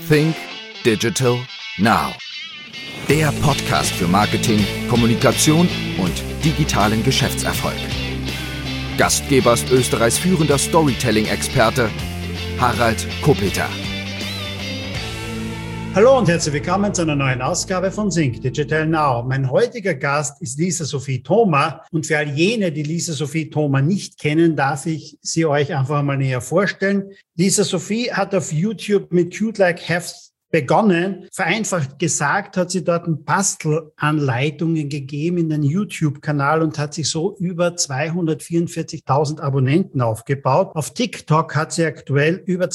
Think Digital Now. Der Podcast für Marketing, Kommunikation und digitalen Geschäftserfolg. Gastgeber ist Österreichs führender Storytelling-Experte Harald Kopeter. Hallo und herzlich willkommen zu einer neuen Ausgabe von Think Digital Now. Mein heutiger Gast ist Lisa-Sophie Thoma und für all jene, die Lisa-Sophie Thoma nicht kennen, darf ich sie euch einfach mal näher vorstellen. Lisa-Sophie hat auf YouTube mit Cute Like Hefts begonnen. Vereinfacht gesagt hat sie dort Bastelanleitungen gegeben in den YouTube-Kanal und hat sich so über 244.000 Abonnenten aufgebaut. Auf TikTok hat sie aktuell über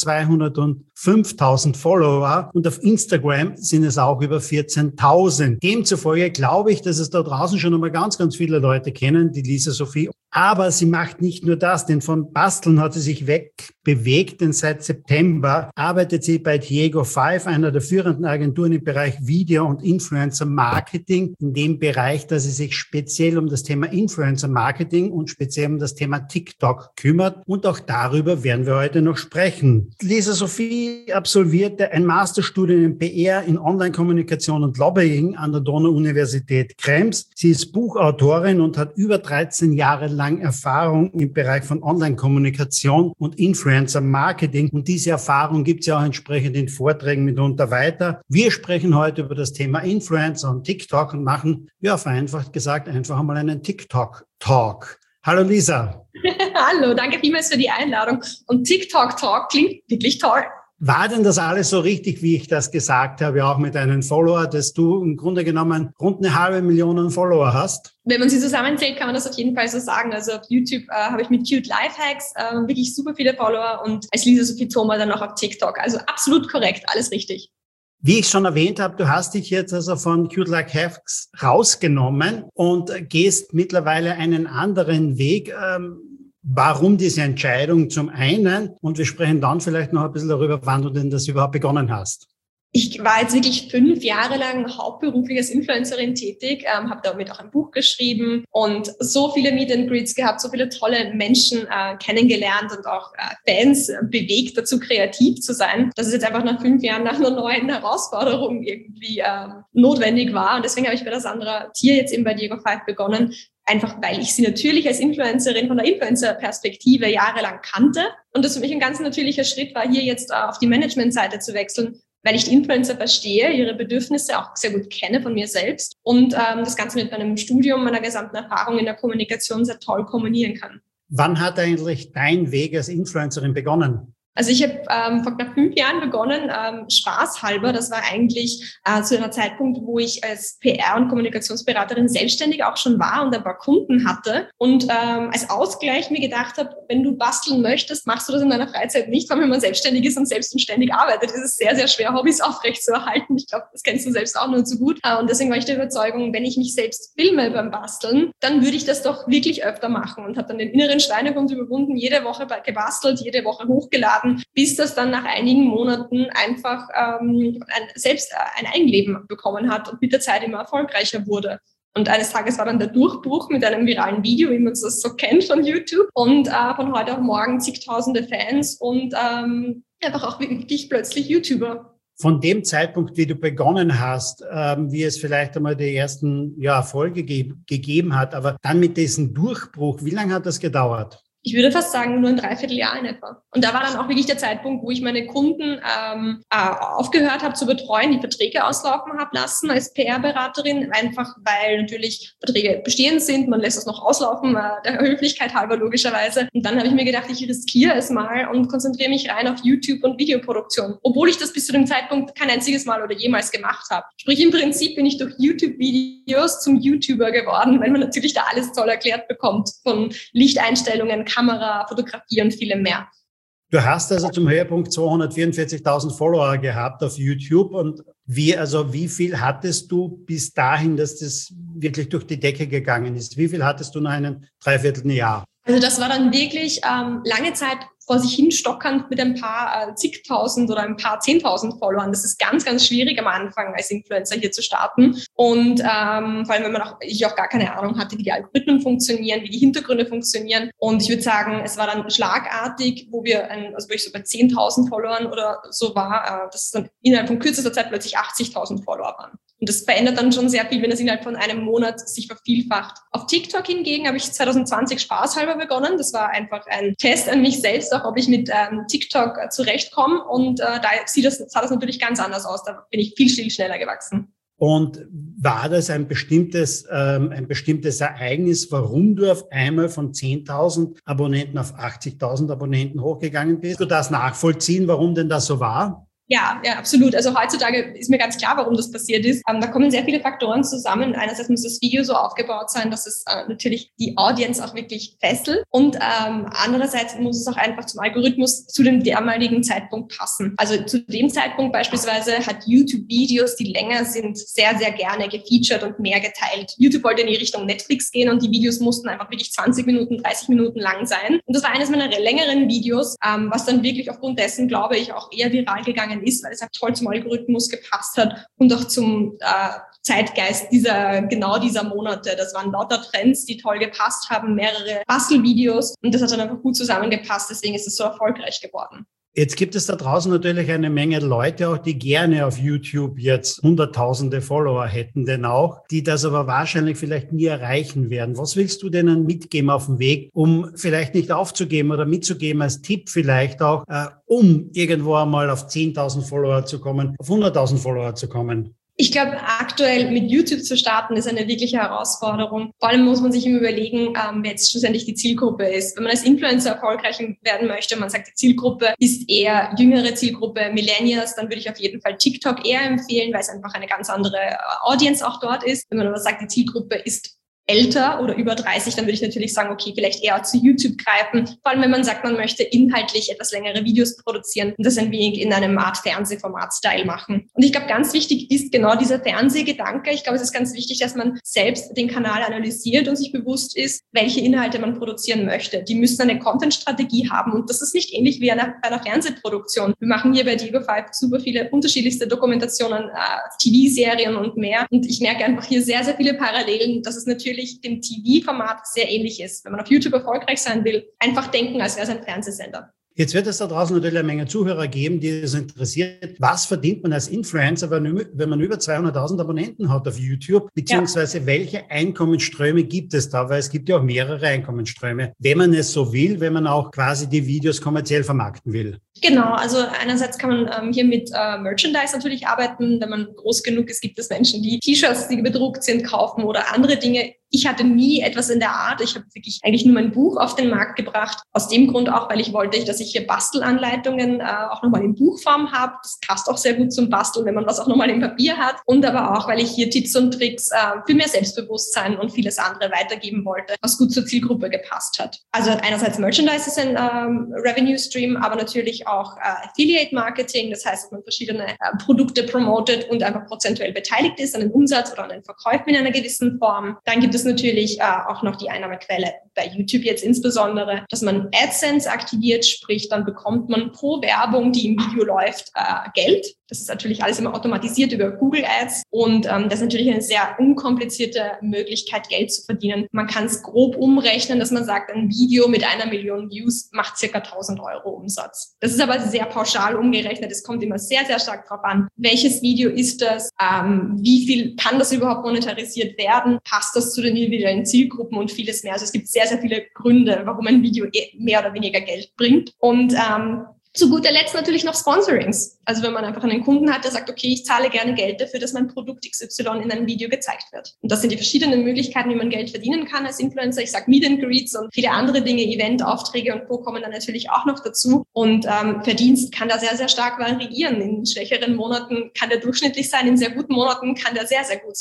205.000 Follower und auf Instagram sind es auch über 14.000. Demzufolge glaube ich, dass es da draußen schon einmal ganz viele Leute kennen, die Lisa-Sophie. Aber sie macht nicht nur das, denn von Basteln hat sie sich wegbewegt, denn seit September arbeitet sie bei Diego 5, einer der führenden Agenturen im Bereich Video- und Influencer-Marketing, in dem Bereich, dass sie sich speziell um das Thema Influencer-Marketing und speziell um das Thema TikTok kümmert. Und auch darüber werden wir heute noch sprechen. Lisa-Sophie absolvierte ein Masterstudium in PR, in Online-Kommunikation und Lobbying an der Donau-Universität Krems. Sie ist Buchautorin und hat über 13 Jahre lang Erfahrung im Bereich von Online-Kommunikation und Influencer-Marketing. Und diese Erfahrung gibt es ja auch entsprechend in Vorträgen mitunter weiter. Wir sprechen heute über das Thema Influencer und TikTok und machen, ja, vereinfacht gesagt, einfach einmal einen TikTok-Talk. Hallo Lisa. Hallo, danke vielmals für die Einladung. Und TikTok-Talk klingt wirklich toll. War denn das alles so richtig, wie ich das gesagt habe, auch mit deinen Follower, dass du im Grunde genommen rund 500.000 Follower hast? Wenn man sie zusammenzählt, kann man das auf jeden Fall so sagen. Also auf YouTube habe ich mit Cute Lifehacks wirklich super viele Follower und als Lisa-Sophie Thoma dann auch auf TikTok. Also absolut korrekt, alles richtig. Wie ich schon erwähnt habe, du hast dich jetzt also von Cute Like Hefts rausgenommen und gehst mittlerweile einen anderen Weg. Warum diese Entscheidung zum einen? Und wir sprechen dann vielleicht noch ein bisschen darüber, wann du denn das überhaupt begonnen hast. Ich war jetzt wirklich 5 Jahre lang hauptberuflich als Influencerin tätig, habe damit auch ein Buch geschrieben und so viele Meet and Greets gehabt, so viele tolle Menschen kennengelernt und auch Fans bewegt dazu, kreativ zu sein, dass es jetzt einfach nach 5 Jahren nach einer neuen Herausforderung irgendwie notwendig war. Und deswegen habe ich bei der Sandra Thier jetzt eben bei Diego 5 begonnen, einfach weil ich sie natürlich als Influencerin von der Influencer-Perspektive jahrelang kannte und das für mich ein ganz natürlicher Schritt war, hier jetzt auf die Management-Seite zu wechseln, weil ich die Influencer verstehe, ihre Bedürfnisse auch sehr gut kenne von mir selbst und das Ganze mit meinem Studium, meiner gesamten Erfahrung in der Kommunikation sehr toll kombinieren kann. Wann hat eigentlich dein Weg als Influencerin begonnen? Also ich habe vor knapp 5 Jahren begonnen, spaßhalber. Das war eigentlich zu einem Zeitpunkt, wo ich als PR- und Kommunikationsberaterin selbstständig auch schon war und ein paar Kunden hatte. Und als Ausgleich mir gedacht habe, wenn du basteln möchtest, machst du das in deiner Freizeit nicht, weil wenn man selbstständig ist und selbst und ständig arbeitet, ist es sehr, sehr schwer, Hobbys aufrechtzuerhalten. Ich glaube, das kennst du selbst auch nur zu gut. Und deswegen war ich der Überzeugung, wenn ich mich selbst filme beim Basteln, dann würde ich das doch wirklich öfter machen und habe dann den inneren Schweinehund überwunden, jede Woche gebastelt, jede Woche hochgeladen, bis das dann nach einigen Monaten einfach selbst ein Eigenleben bekommen hat und mit der Zeit immer erfolgreicher wurde. Und eines Tages war dann der Durchbruch mit einem viralen Video, wie man es so kennt von YouTube. Und von heute auf morgen zigtausende Fans und einfach auch wirklich plötzlich YouTuber. Von dem Zeitpunkt, wie du begonnen hast, wie es vielleicht einmal die ersten Erfolge gegeben hat, aber dann mit diesem Durchbruch, wie lange hat das gedauert? Ich würde fast sagen, nur ein Dreivierteljahr in etwa. Und da war dann auch wirklich der Zeitpunkt, wo ich meine Kunden aufgehört habe zu betreuen, die Verträge auslaufen habe lassen als PR-Beraterin, einfach weil natürlich Verträge bestehend sind, man lässt es noch auslaufen, der Höflichkeit halber logischerweise. Und dann habe ich mir gedacht, ich riskiere es mal und konzentriere mich rein auf YouTube und Videoproduktion, obwohl ich das bis zu dem Zeitpunkt kein einziges Mal oder jemals gemacht habe. Sprich, im Prinzip bin ich durch YouTube-Videos zum YouTuber geworden, weil man natürlich da alles toll erklärt bekommt, von Lichteinstellungen, Kamera, Fotografie und vielem mehr. Du hast also zum Höhepunkt 244.000 Follower gehabt auf YouTube und wie viel hattest du bis dahin, dass das wirklich durch die Decke gegangen ist? Wie viel hattest du nach einem Dreivierteljahr? Also das war dann wirklich lange Zeit vor sich hin stockernd mit ein paar zigtausend oder ein paar 10.000 Followern. Das ist ganz, ganz schwierig am Anfang als Influencer hier zu starten. Und vor allem, wenn ich auch gar keine Ahnung hatte, wie die Algorithmen funktionieren, wie die Hintergründe funktionieren. Und ich würde sagen, es war dann schlagartig, wo ich so bei 10.000 Followern oder so war, dass es dann innerhalb von kürzester Zeit plötzlich 80.000 Follower waren. Und das verändert dann schon sehr viel, wenn es innerhalb von einem Monat sich vervielfacht. Auf TikTok hingegen habe ich 2020 spaßhalber begonnen. Das war einfach ein Test an mich selbst, auch ob ich mit TikTok zurechtkomme. Und da sah das natürlich ganz anders aus. Da bin ich viel schneller gewachsen. Und war das ein bestimmtes Ereignis, warum du auf einmal von 10.000 Abonnenten auf 80.000 Abonnenten hochgegangen bist? Du darfst nachvollziehen, warum denn das so war? Ja, absolut. Also heutzutage ist mir ganz klar, warum das passiert ist. Da kommen sehr viele Faktoren zusammen. Einerseits muss das Video so aufgebaut sein, dass es natürlich die Audience auch wirklich fesselt. Und andererseits muss es auch einfach zum Algorithmus zu dem damaligen Zeitpunkt passen. Also zu dem Zeitpunkt beispielsweise hat YouTube Videos, die länger sind, sehr, sehr gerne gefeatured und mehr geteilt. YouTube wollte in die Richtung Netflix gehen und die Videos mussten einfach wirklich 20 Minuten, 30 Minuten lang sein. Und das war eines meiner längeren Videos, was dann wirklich aufgrund dessen, glaube ich, auch eher viral gegangen ist, weil es halt toll zum Algorithmus gepasst hat und auch zum Zeitgeist dieser Monate. Das waren lauter Trends, die toll gepasst haben, mehrere Bastelvideos und das hat dann einfach gut zusammengepasst, deswegen ist es so erfolgreich geworden. Jetzt gibt es da draußen natürlich eine Menge Leute auch, die gerne auf YouTube jetzt hunderttausende Follower hätten, denn auch, die das aber wahrscheinlich vielleicht nie erreichen werden. Was willst du denen mitgeben auf dem Weg, um vielleicht nicht aufzugeben oder mitzugeben als Tipp vielleicht auch, um irgendwo einmal auf 10.000 Follower zu kommen, auf 100.000 Follower zu kommen? Ich glaube, aktuell mit YouTube zu starten, ist eine wirkliche Herausforderung. Vor allem muss man sich immer überlegen, wer jetzt schlussendlich die Zielgruppe ist. Wenn man als Influencer erfolgreich werden möchte, man sagt, die Zielgruppe ist eher jüngere Zielgruppe, Millennials, dann würde ich auf jeden Fall TikTok eher empfehlen, weil es einfach eine ganz andere Audience auch dort ist. Wenn man aber sagt, die Zielgruppe ist älter oder über 30, dann würde ich natürlich sagen, okay, vielleicht eher zu YouTube greifen. Vor allem, wenn man sagt, man möchte inhaltlich etwas längere Videos produzieren und das ein wenig in einem Art Fernsehformat-Style machen. Und ich glaube, ganz wichtig ist genau dieser Fernsehgedanke. Ich glaube, es ist ganz wichtig, dass man selbst den Kanal analysiert und sich bewusst ist, welche Inhalte man produzieren möchte. Die müssen eine Content-Strategie haben und das ist nicht ähnlich wie bei einer Fernsehproduktion. Wir machen hier bei Diego 5 super viele unterschiedlichste Dokumentationen, TV-Serien und mehr. Und ich merke einfach hier sehr, sehr viele Parallelen, dass es natürlich dem TV-Format sehr ähnlich ist. Wenn man auf YouTube erfolgreich sein will, einfach denken, als wäre es ein Fernsehsender. Jetzt wird es da draußen natürlich eine Menge Zuhörer geben, die das interessiert. Was verdient man als Influencer, wenn man über 200.000 Abonnenten hat auf YouTube? Beziehungsweise welche Einkommensströme gibt es da? Weil es gibt ja auch mehrere Einkommensströme, wenn man es so will, wenn man auch quasi die Videos kommerziell vermarkten will. Genau, also einerseits kann man hier mit Merchandise natürlich arbeiten. Wenn man groß genug ist, gibt es Menschen, die T-Shirts, die bedruckt sind, kaufen oder andere Dinge. Ich hatte nie etwas in der Art. Ich habe wirklich eigentlich nur mein Buch auf den Markt gebracht. Aus dem Grund auch, weil ich wollte, dass ich hier Bastelanleitungen auch nochmal in Buchform habe. Das passt auch sehr gut zum Basteln, wenn man was auch nochmal im Papier hat. Und aber auch, weil ich hier Tipps und Tricks für mehr Selbstbewusstsein und vieles andere weitergeben wollte, was gut zur Zielgruppe gepasst hat. Also einerseits Merchandise ist ein Revenue Stream, aber natürlich auch Affiliate Marketing. Das heißt, dass man verschiedene Produkte promotet und einfach prozentuell beteiligt ist an den Umsatz oder an den Verkäufen in einer gewissen Form. Dann gibt es natürlich auch noch die Einnahmequelle bei YouTube jetzt insbesondere, dass man AdSense aktiviert, sprich dann bekommt man pro Werbung, die im Video läuft, Geld. Das ist natürlich alles immer automatisiert über Google Ads und das ist natürlich eine sehr unkomplizierte Möglichkeit, Geld zu verdienen. Man kann es grob umrechnen, dass man sagt, ein Video mit 1 Million Views macht circa 1.000 Euro Umsatz. Das ist aber sehr pauschal umgerechnet. Es kommt immer sehr, sehr stark darauf an, welches Video ist das, wie viel kann das überhaupt monetarisiert werden, passt das zu den individuellen Zielgruppen und vieles mehr. Also es gibt sehr, sehr viele Gründe, warum ein Video mehr oder weniger Geld bringt. Und zu guter Letzt natürlich noch Sponsorings. Also wenn man einfach einen Kunden hat, der sagt, okay, ich zahle gerne Geld dafür, dass mein Produkt XY in einem Video gezeigt wird. Und das sind die verschiedenen Möglichkeiten, wie man Geld verdienen kann als Influencer. Ich sage Meet and Greets und viele andere Dinge, Eventaufträge und Co. kommen dann natürlich auch noch dazu. Und Verdienst kann da sehr, sehr stark variieren. In schwächeren Monaten kann der durchschnittlich sein, in sehr guten Monaten kann der sehr, sehr gut sein.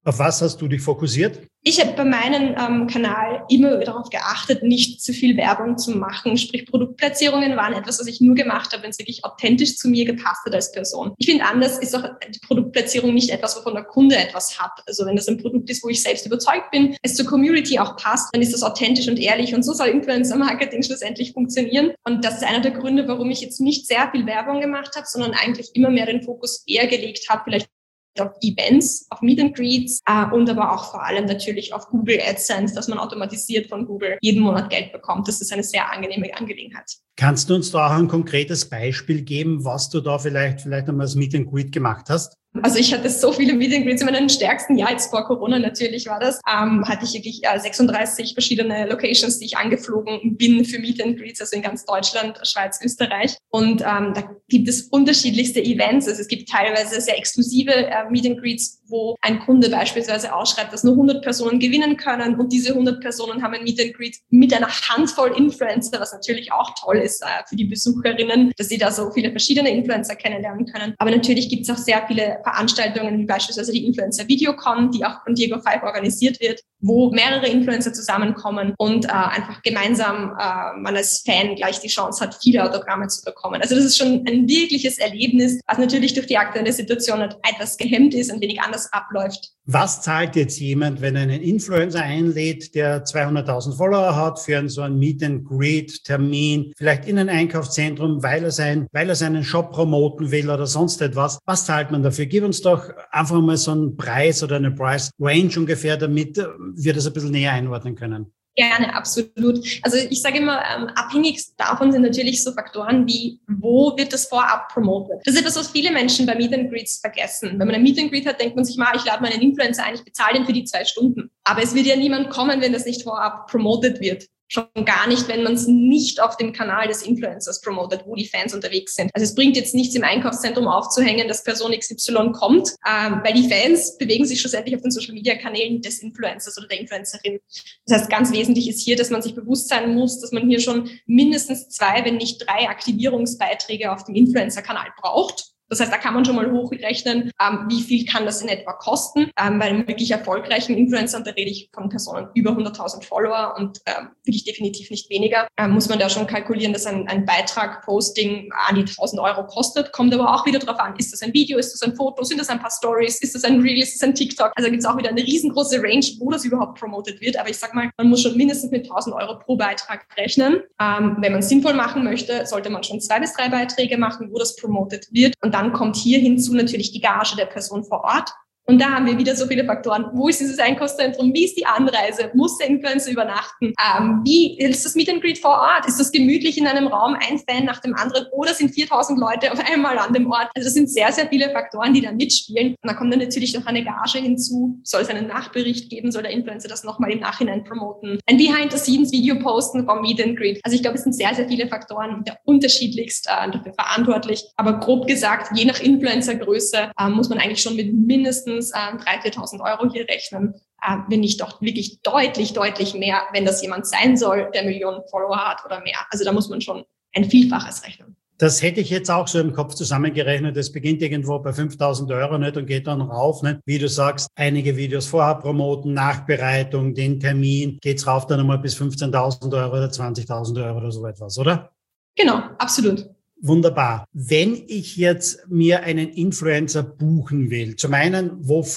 Auf was hast du dich fokussiert? Ich habe bei meinem Kanal immer darauf geachtet, nicht zu viel Werbung zu machen. Sprich, Produktplatzierungen waren etwas, was ich nur gemacht habe, wenn es wirklich authentisch zu mir gepasst hat als Person. Ich finde, anders ist auch die Produktplatzierung nicht etwas, wovon der Kunde etwas hat. Also wenn das ein Produkt ist, wo ich selbst überzeugt bin, es zur Community auch passt, dann ist das authentisch und ehrlich. Und so soll Influencer-Marketing schlussendlich funktionieren. Und das ist einer der Gründe, warum ich jetzt nicht sehr viel Werbung gemacht habe, sondern eigentlich immer mehr den Fokus eher gelegt habe, vielleicht auf Events, auf Meet and Greets und aber auch vor allem natürlich auf Google AdSense, dass man automatisiert von Google jeden Monat Geld bekommt. Das ist eine sehr angenehme Angelegenheit. Kannst du uns da auch ein konkretes Beispiel geben, was du da vielleicht einmal als Meet and Greet gemacht hast? Also ich hatte so viele Meet and Greets in meinem stärksten Jahr, jetzt vor Corona natürlich war das, hatte ich wirklich 36 verschiedene Locations, die ich angeflogen bin für Meet and Greets, also in ganz Deutschland, Schweiz, Österreich. Und da gibt es unterschiedlichste Events. Also es gibt teilweise sehr exklusive Meet and Greets, wo ein Kunde beispielsweise ausschreibt, dass nur 100 Personen gewinnen können und diese 100 Personen haben ein Meet and Greet mit einer Handvoll Influencer, was natürlich auch toll ist für die Besucherinnen, dass sie da so viele verschiedene Influencer kennenlernen können. Aber natürlich gibt es auch sehr viele Veranstaltungen, wie beispielsweise die Influencer Videocon, die auch von Diego Five organisiert wird, wo mehrere Influencer zusammenkommen und einfach gemeinsam man als Fan gleich die Chance hat, viele Autogramme zu bekommen. Also das ist schon ein wirkliches Erlebnis, was natürlich durch die aktuelle Situation etwas gehemmt ist, ein wenig anders abläuft. Was zahlt jetzt jemand, wenn er einen Influencer einlädt, der 200.000 Follower hat, für so einen Meet-and-Greet-Termin, vielleicht in ein Einkaufszentrum, weil er seinen Shop promoten will oder sonst etwas? Was zahlt man dafür? Gib uns doch einfach mal so einen Preis oder eine Price-Range ungefähr, damit wir das ein bisschen näher einordnen können. Gerne, absolut. Also ich sage immer, abhängig davon sind natürlich so Faktoren wie, wo wird das vorab promotet? Das ist etwas, was viele Menschen bei Meet and Greets vergessen. Wenn man ein Meet and Greet hat, denkt man sich mal, ich lade meinen Influencer ein, ich bezahle den für die 2 Stunden. Aber es wird ja niemand kommen, wenn das nicht vorab promotet wird. Schon gar nicht, wenn man es nicht auf dem Kanal des Influencers promotet, wo die Fans unterwegs sind. Also es bringt jetzt nichts, im Einkaufszentrum aufzuhängen, dass Person XY kommt, weil die Fans bewegen sich schlussendlich auf den Social-Media-Kanälen des Influencers oder der Influencerin. Das heißt, ganz wesentlich ist hier, dass man sich bewusst sein muss, dass man hier schon mindestens 2, wenn nicht 3 Aktivierungsbeiträge auf dem Influencer-Kanal braucht. Das heißt, da kann man schon mal hochrechnen, wie viel kann das in etwa kosten. Bei einem wirklich erfolgreichen Influencer, und da rede ich von Personen über 100.000 Follower und wirklich definitiv nicht weniger, muss man da schon kalkulieren, dass ein Beitrag, Posting an die 1.000 Euro kostet. Kommt aber auch wieder drauf an, ist das ein Video, ist das ein Foto, sind das ein paar Stories, ist das ein Reel, ist das ein TikTok? Also gibt es auch wieder eine riesengroße Range, wo das überhaupt promotet wird. Aber ich sag mal, man muss schon mindestens mit 1.000 Euro pro Beitrag rechnen. Wenn man es sinnvoll machen möchte, sollte man schon 2 bis 3 Beiträge machen, wo das promotet wird. Und dann kommt hier hinzu natürlich die Gage der Person vor Ort. Und da haben wir wieder so viele Faktoren. Wo ist dieses Einkaufszentrum? Wie ist die Anreise? Muss der Influencer übernachten? Wie ist das Meet and Greet vor Ort? Ist das gemütlich in einem Raum, ein Fan nach dem anderen? Oder sind 4.000 Leute auf einmal an dem Ort? Also das sind sehr, sehr viele Faktoren, die da mitspielen. Und da kommt dann natürlich noch eine Gage hinzu. Soll es einen Nachbericht geben? Soll der Influencer das nochmal im Nachhinein promoten? Ein Behind-the-Scenes-Video posten vom Meet and Greet. Also ich glaube, es sind sehr, sehr viele Faktoren, der unterschiedlichst dafür verantwortlich. Aber grob gesagt, je nach Influencer-Größe muss man eigentlich schon mit mindestens 3.000, 4.000 Euro hier rechnen, wenn nicht doch wirklich deutlich mehr, wenn das jemand sein soll, der Millionen Follower hat oder mehr. Also da muss man schon ein Vielfaches rechnen. Das hätte ich jetzt auch so im Kopf zusammengerechnet. Das beginnt irgendwo bei 5.000 Euro nicht und geht dann rauf. Nicht? Wie du sagst, einige Videos vorher promoten, Nachbereitung, den Termin, geht's rauf dann einmal bis 15.000 Euro oder 20.000 Euro oder so etwas, oder? Genau, absolut. Wunderbar. Wenn ich jetzt mir einen Influencer buchen will, zum einen,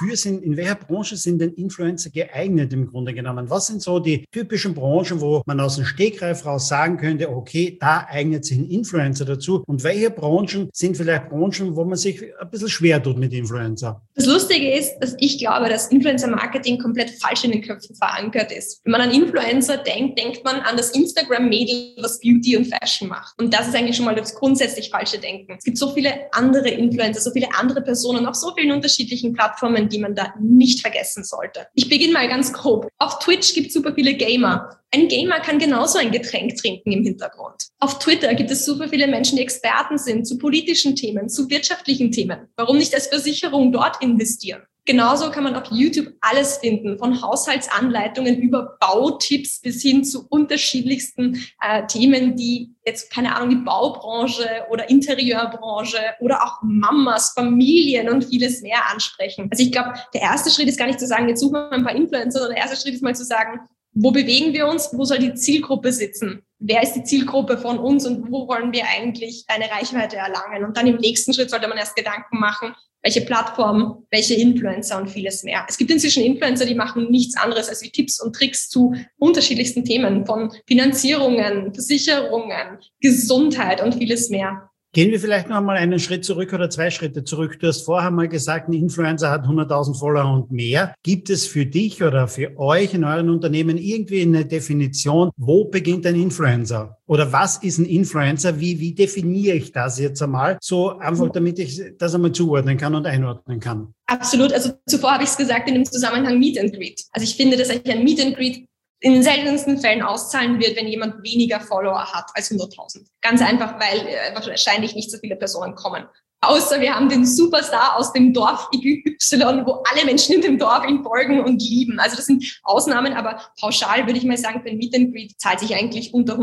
in welcher Branche sind denn Influencer geeignet im Grunde genommen? Was sind so die typischen Branchen, wo man aus dem Stegreif raus sagen könnte, okay, da eignet sich ein Influencer dazu? Und welche Branchen sind vielleicht Branchen, wo man sich ein bisschen schwer tut mit Influencer? Das Lustige ist, dass ich glaube, dass Influencer-Marketing komplett falsch in den Köpfen verankert ist. Wenn man an Influencer denkt, denkt man an das Instagram-Mädel, was Beauty und Fashion macht. Und das ist eigentlich schon mal das grundsätzlich falsche Denken. Es gibt so viele andere Influencer, so viele andere Personen auf so vielen unterschiedlichen Plattformen, die man da nicht vergessen sollte. Ich beginne mal ganz grob. Auf Twitch gibt es super viele Gamer. Ein Gamer kann genauso ein Getränk trinken im Hintergrund. Auf Twitter gibt es super viele Menschen, die Experten sind zu politischen Themen, zu wirtschaftlichen Themen. Warum nicht als Versicherung dort investieren? Genauso kann man auf YouTube alles finden, von Haushaltsanleitungen über Bautipps bis hin zu unterschiedlichsten Themen, die jetzt, keine Ahnung, die Baubranche oder Interieurbranche oder auch Mamas, Familien und vieles mehr ansprechen. Also ich glaube, der erste Schritt ist gar nicht zu sagen, jetzt suchen wir ein paar Influencer, sondern der erste Schritt ist mal zu sagen, wo bewegen wir uns? Wo soll die Zielgruppe sitzen? Wer ist die Zielgruppe von uns und wo wollen wir eigentlich eine Reichweite erlangen? Und dann im nächsten Schritt sollte man erst Gedanken machen, welche Plattform, welche Influencer und vieles mehr. Es gibt inzwischen Influencer, die machen nichts anderes als wie Tipps und Tricks zu unterschiedlichsten Themen, von Finanzierungen, Versicherungen, Gesundheit und vieles mehr. Gehen wir vielleicht noch mal einen Schritt zurück oder 2 Schritte zurück. Du hast vorher mal gesagt, ein Influencer hat 100.000 Follower und mehr. Gibt es für dich oder für euch in euren Unternehmen irgendwie eine Definition, wo beginnt ein Influencer? Oder was ist ein Influencer? Wie definiere ich das jetzt einmal? So einfach, damit ich das einmal zuordnen kann und einordnen kann. Absolut. Also zuvor habe ich es gesagt in dem Zusammenhang Meet and Greet. Also ich finde, dass eigentlich ein Meet and Greet in den seltensten Fällen auszahlen wird, wenn jemand weniger Follower hat als 100.000. Ganz einfach, weil wahrscheinlich nicht so viele Personen kommen. Außer wir haben den Superstar aus dem Dorf XY, wo alle Menschen in dem Dorf ihn folgen und lieben. Also das sind Ausnahmen, aber pauschal würde ich mal sagen, für ein Meet and Greet zahlt sich eigentlich unter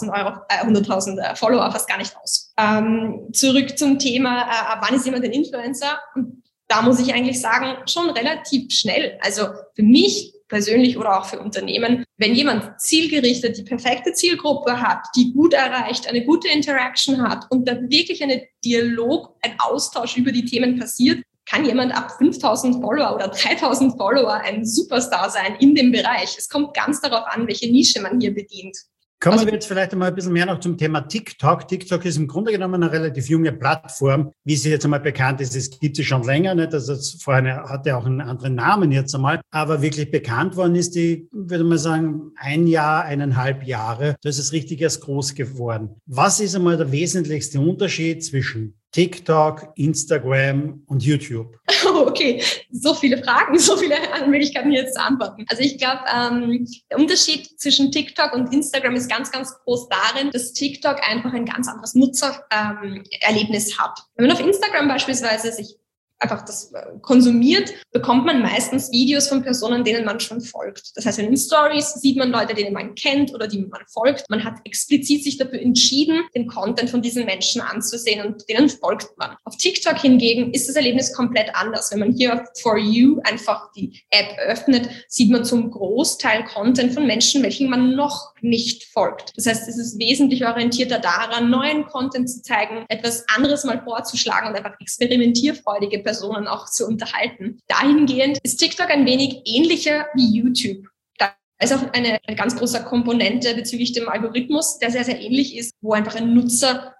100.000 Follower fast gar nicht aus. Zurück zum Thema, wann ist jemand ein Influencer? Und da muss ich eigentlich sagen, schon relativ schnell. Also für mich persönlich oder auch für Unternehmen, wenn jemand zielgerichtet die perfekte Zielgruppe hat, die gut erreicht, eine gute Interaction hat und da wirklich ein Dialog, ein Austausch über die Themen passiert, kann jemand ab 5.000 Follower oder 3.000 Follower ein Superstar sein in dem Bereich. Es kommt ganz darauf an, welche Nische man hier bedient. Kommen wir jetzt vielleicht einmal ein bisschen mehr noch zum Thema TikTok. TikTok ist im Grunde genommen eine relativ junge Plattform, wie sie jetzt einmal bekannt ist. Es gibt sie schon länger, nicht? Also vorher hatte auch einen anderen Namen jetzt einmal, aber wirklich bekannt worden ist die, würde man sagen, 1 Jahr, 1,5 Jahre. Da ist es richtig erst groß geworden. Was ist einmal der wesentlichste Unterschied zwischen TikTok, Instagram und YouTube? Okay, so viele Fragen, so viele Möglichkeiten hier jetzt zu antworten. Also ich glaube, der Unterschied zwischen TikTok und Instagram ist ganz, ganz groß darin, dass TikTok einfach ein ganz anderes Nutzererlebnis hat. Wenn man auf Instagram beispielsweise sich einfach das konsumiert, bekommt man meistens Videos von Personen, denen man schon folgt. Das heißt, in den Stories sieht man Leute, denen man kennt oder die man folgt. Man hat explizit sich dafür entschieden, den Content von diesen Menschen anzusehen und denen folgt man. Auf TikTok hingegen ist das Erlebnis komplett anders. Wenn man hier auf For You einfach die App öffnet, sieht man zum Großteil Content von Menschen, welchen man noch nicht folgt. Das heißt, es ist wesentlich orientierter daran, neuen Content zu zeigen, etwas anderes mal vorzuschlagen und einfach experimentierfreudige Personen auch zu unterhalten. Dahingehend ist TikTok ein wenig ähnlicher wie YouTube. Da ist auch eine ganz große Komponente bezüglich dem Algorithmus, der sehr, sehr ähnlich ist, wo einfach ein Nutzer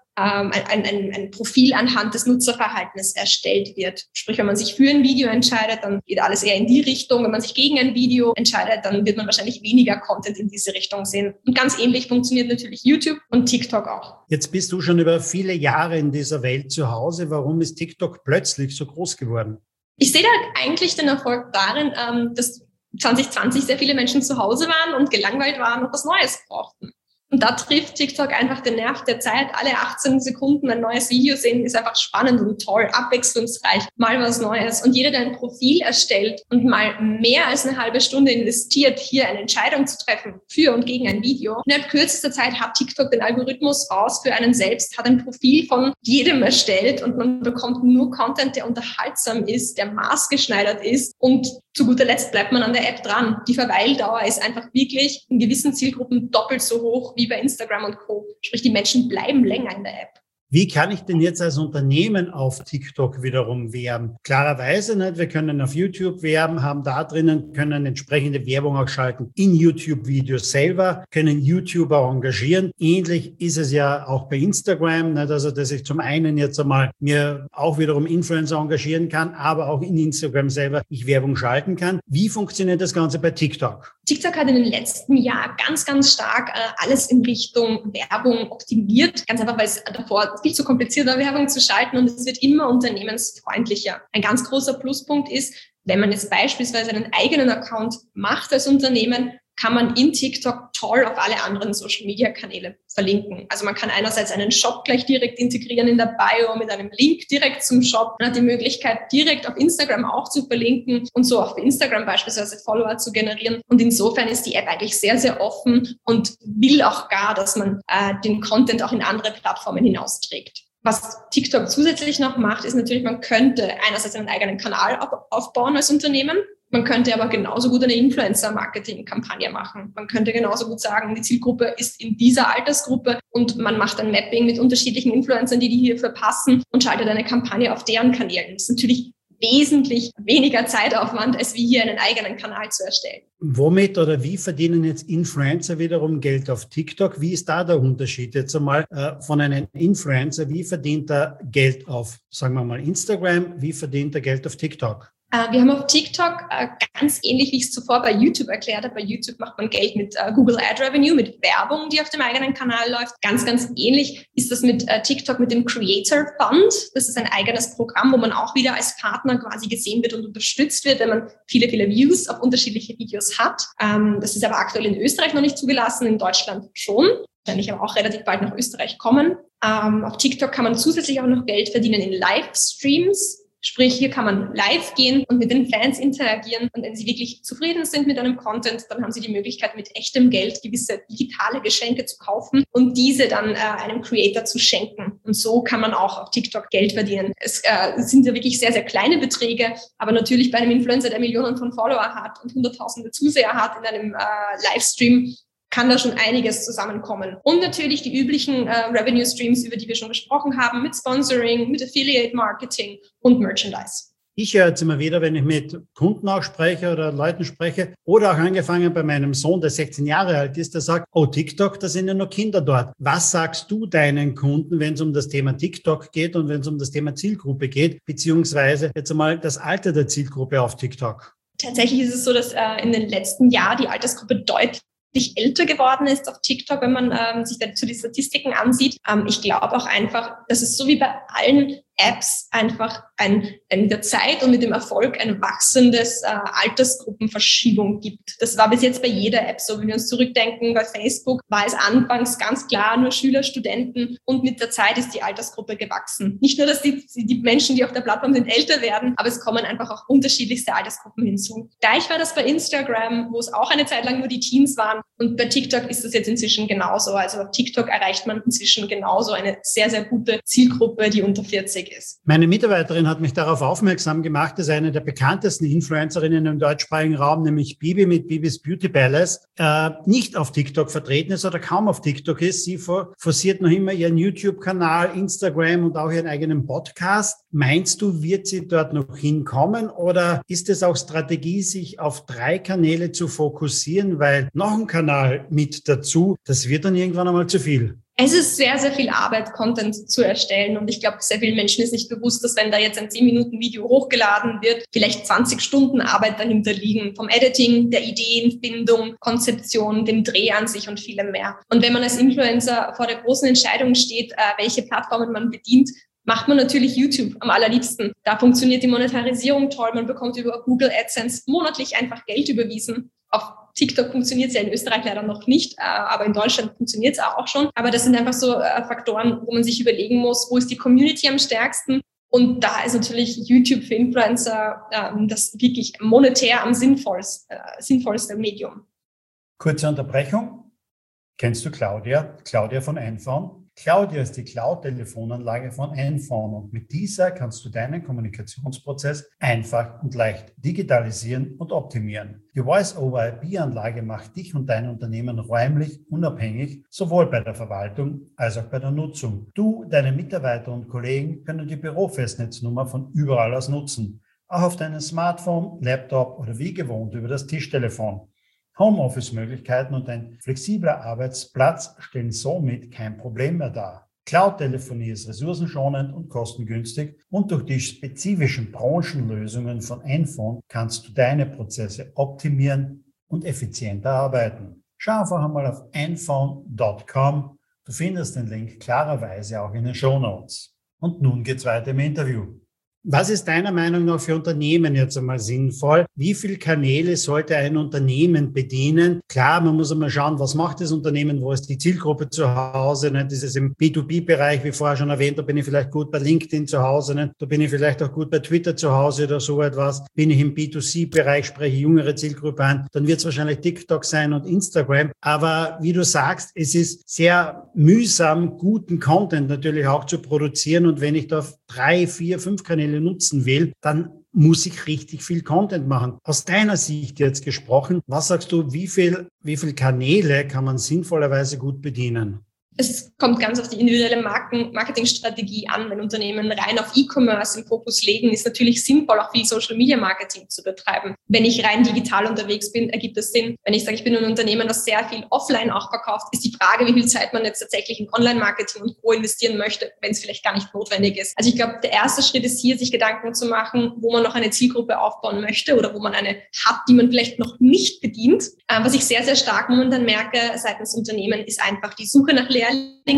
ein Profil anhand des Nutzerverhaltens erstellt wird. Sprich, wenn man sich für ein Video entscheidet, dann geht alles eher in die Richtung. Wenn man sich gegen ein Video entscheidet, dann wird man wahrscheinlich weniger Content in diese Richtung sehen. Und ganz ähnlich funktioniert natürlich YouTube und TikTok auch. Jetzt bist du schon über viele Jahre in dieser Welt zu Hause. Warum ist TikTok plötzlich so groß geworden? Ich sehe da eigentlich den Erfolg darin, dass 2020 sehr viele Menschen zu Hause waren und gelangweilt waren und was Neues brauchten. Und da trifft TikTok einfach den Nerv der Zeit. Alle 18 Sekunden ein neues Video sehen ist einfach spannend und toll, abwechslungsreich, mal was Neues. Und jeder, der ein Profil erstellt und mal mehr als eine halbe Stunde investiert, hier eine Entscheidung zu treffen für und gegen ein Video, innerhalb kürzester Zeit hat TikTok den Algorithmus raus für einen selbst, hat ein Profil von jedem erstellt und man bekommt nur Content, der unterhaltsam ist, der maßgeschneidert ist und zu guter Letzt bleibt man an der App dran. Die Verweildauer ist einfach wirklich in gewissen Zielgruppen doppelt so hoch wie bei Instagram und Co. Sprich, die Menschen bleiben länger in der App. Wie kann ich denn jetzt als Unternehmen auf TikTok wiederum werben? Klarerweise nicht. Wir können auf YouTube werben, haben da drinnen, können entsprechende Werbung auch schalten in YouTube-Videos selber, können YouTuber engagieren. Ähnlich ist es ja auch bei Instagram, nicht? Also, dass ich zum einen jetzt einmal mir auch wiederum Influencer engagieren kann, aber auch in Instagram selber ich Werbung schalten kann. Wie funktioniert das Ganze bei TikTok? TikTok hat in den letzten Jahren ganz, ganz stark alles in Richtung Werbung optimiert. Ganz einfach, weil es davor viel zu kompliziert war, Werbung zu schalten und es wird immer unternehmensfreundlicher. Ein ganz großer Pluspunkt ist, wenn man jetzt beispielsweise einen eigenen Account macht als Unternehmen, kann man in TikTok toll auf alle anderen Social-Media-Kanäle verlinken. Also man kann einerseits einen Shop gleich direkt integrieren in der Bio mit einem Link direkt zum Shop. Man hat die Möglichkeit, direkt auf Instagram auch zu verlinken und so auf Instagram beispielsweise Follower zu generieren. Und insofern ist die App eigentlich sehr, sehr offen und will auch gar, dass man den Content auch in andere Plattformen hinausträgt. Was TikTok zusätzlich noch macht, ist natürlich, man könnte einerseits einen eigenen Kanal aufbauen als Unternehmen. Man könnte aber genauso gut eine Influencer-Marketing-Kampagne machen. Man könnte genauso gut sagen, die Zielgruppe ist in dieser Altersgruppe und man macht ein Mapping mit unterschiedlichen Influencern, die hierfür passen und schaltet eine Kampagne auf deren Kanälen. Das ist natürlich wesentlich weniger Zeitaufwand, als wie hier einen eigenen Kanal zu erstellen. Womit oder wie verdienen jetzt Influencer wiederum Geld auf TikTok? Wie ist da der Unterschied jetzt einmal von einem Influencer? Wie verdient er Geld auf, sagen wir mal, Instagram? Wie verdient er Geld auf TikTok? Wir haben auf TikTok ganz ähnlich, wie ich es zuvor bei YouTube erklärt habe. Bei YouTube macht man Geld mit Google Ad Revenue, mit Werbung, die auf dem eigenen Kanal läuft. Ganz, ganz ähnlich ist das mit TikTok mit dem Creator Fund. Das ist ein eigenes Programm, wo man auch wieder als Partner quasi gesehen wird und unterstützt wird, wenn man viele, viele Views auf unterschiedliche Videos hat. Das ist aber aktuell in Österreich noch nicht zugelassen, in Deutschland schon. Wahrscheinlich aber auch relativ bald nach Österreich kommen. Auf TikTok kann man zusätzlich auch noch Geld verdienen in Livestreams. Sprich, hier kann man live gehen und mit den Fans interagieren. Und wenn sie wirklich zufrieden sind mit einem Content, dann haben sie die Möglichkeit, mit echtem Geld gewisse digitale Geschenke zu kaufen und diese dann einem Creator zu schenken. Und so kann man auch auf TikTok Geld verdienen. Es sind ja wirklich sehr, sehr kleine Beträge, aber natürlich bei einem Influencer, der Millionen von Follower hat und Hunderttausende Zuseher hat in einem Livestream, kann da schon einiges zusammenkommen. Und natürlich die üblichen Revenue Streams, über die wir schon gesprochen haben, mit Sponsoring, mit Affiliate Marketing und Merchandise. Ich höre jetzt immer wieder, wenn ich mit Kunden auch spreche oder Leuten spreche oder auch angefangen bei meinem Sohn, der 16 Jahre alt ist, der sagt, oh, TikTok, da sind ja nur Kinder dort. Was sagst du deinen Kunden, wenn es um das Thema TikTok geht und wenn es um das Thema Zielgruppe geht, beziehungsweise jetzt einmal das Alter der Zielgruppe auf TikTok? Tatsächlich ist es so, dass in den letzten Jahren die Altersgruppe deutlich älter geworden ist auf TikTok, wenn man sich dazu die Statistiken ansieht. Ich glaube auch einfach, dass es so wie bei allen Apps einfach in der Zeit und mit dem Erfolg ein wachsendes Altersgruppenverschiebung gibt. Das war bis jetzt bei jeder App so. Wenn wir uns zurückdenken, bei Facebook war es anfangs ganz klar nur Schüler, Studenten und mit der Zeit ist die Altersgruppe gewachsen. Nicht nur, dass die Menschen, die auf der Plattform sind, älter werden, aber es kommen einfach auch unterschiedlichste Altersgruppen hinzu. Gleich war das bei Instagram, wo es auch eine Zeit lang nur die Teens waren und bei TikTok ist das jetzt inzwischen genauso. Also auf TikTok erreicht man inzwischen genauso eine sehr, sehr gute Zielgruppe, die unter 40 ist. Meine Mitarbeiterin hat mich darauf aufmerksam gemacht, dass eine der bekanntesten Influencerinnen im deutschsprachigen Raum, nämlich Bibi mit Bibis Beauty Palace, nicht auf TikTok vertreten ist oder kaum auf TikTok ist. Sie forciert noch immer ihren YouTube-Kanal, Instagram und auch ihren eigenen Podcast. Meinst du, wird sie dort noch hinkommen oder ist es auch Strategie, sich auf 3 Kanäle zu fokussieren, weil noch ein Kanal mit dazu, das wird dann irgendwann einmal zu viel? Es ist sehr, sehr viel Arbeit, Content zu erstellen. Und ich glaube, sehr vielen Menschen ist nicht bewusst, dass wenn da jetzt ein 10-Minuten-Video hochgeladen wird, vielleicht 20 Stunden Arbeit dahinter liegen. Vom Editing, der Ideenfindung, Konzeption, dem Dreh an sich und vielem mehr. Und wenn man als Influencer vor der großen Entscheidung steht, welche Plattformen man bedient, macht man natürlich YouTube am allerliebsten. Da funktioniert die Monetarisierung toll. Man bekommt über Google AdSense monatlich einfach Geld überwiesen. Auf TikTok funktioniert es ja in Österreich leider noch nicht, aber in Deutschland funktioniert es auch schon. Aber das sind einfach so Faktoren, wo man sich überlegen muss, wo ist die Community am stärksten? Und da ist natürlich YouTube für Influencer das wirklich monetär am sinnvollste Medium. Kurze Unterbrechung. Kennst du Claudia? Claudia von Enphone? Claudia ist die Cloud-Telefonanlage von Enphone und mit dieser kannst du deinen Kommunikationsprozess einfach und leicht digitalisieren und optimieren. Die Voice-over-IP-Anlage macht dich und dein Unternehmen räumlich unabhängig, sowohl bei der Verwaltung als auch bei der Nutzung. Du, deine Mitarbeiter und Kollegen können die Bürofestnetznummer von überall aus nutzen, auch auf deinem Smartphone, Laptop oder wie gewohnt über das Tischtelefon. Homeoffice-Möglichkeiten und ein flexibler Arbeitsplatz stellen somit kein Problem mehr dar. Cloud-Telefonie ist ressourcenschonend und kostengünstig und durch die spezifischen Branchenlösungen von Enphone kannst du deine Prozesse optimieren und effizienter arbeiten. Schau einfach einmal auf enphone.com. Du findest den Link klarerweise auch in den Shownotes. Und nun geht's weiter im Interview. Was ist deiner Meinung nach für Unternehmen jetzt einmal sinnvoll? Wie viele Kanäle sollte ein Unternehmen bedienen? Klar, man muss einmal schauen, was macht das Unternehmen, wo ist die Zielgruppe zu Hause? Nicht? Ist es im B2B-Bereich, wie vorher schon erwähnt, da bin ich vielleicht gut bei LinkedIn zu Hause, nicht? Da bin ich vielleicht auch gut bei Twitter zu Hause oder so etwas. Bin ich im B2C-Bereich, spreche jüngere Zielgruppe an, dann wird es wahrscheinlich TikTok sein und Instagram. Aber wie du sagst, es ist sehr mühsam, guten Content natürlich auch zu produzieren. Und wenn ich da 3, 4, 5 Kanäle nutzen will, dann muss ich richtig viel Content machen. Aus deiner Sicht jetzt gesprochen, was sagst du, wie viel Kanäle kann man sinnvollerweise gut bedienen? Es kommt ganz auf die individuelle Marketingstrategie an. Wenn Unternehmen rein auf E-Commerce im Fokus legen, ist natürlich sinnvoll, auch viel Social-Media-Marketing zu betreiben. Wenn ich rein digital unterwegs bin, ergibt es Sinn. Wenn ich sage, ich bin ein Unternehmen, das sehr viel offline auch verkauft, ist die Frage, wie viel Zeit man jetzt tatsächlich in Online-Marketing und Co. investieren möchte, wenn es vielleicht gar nicht notwendig ist. Also ich glaube, der erste Schritt ist hier, sich Gedanken zu machen, wo man noch eine Zielgruppe aufbauen möchte oder wo man eine hat, die man vielleicht noch nicht bedient. Was ich sehr, sehr stark momentan merke seitens Unternehmen, ist einfach die Suche nach Lehrlingen,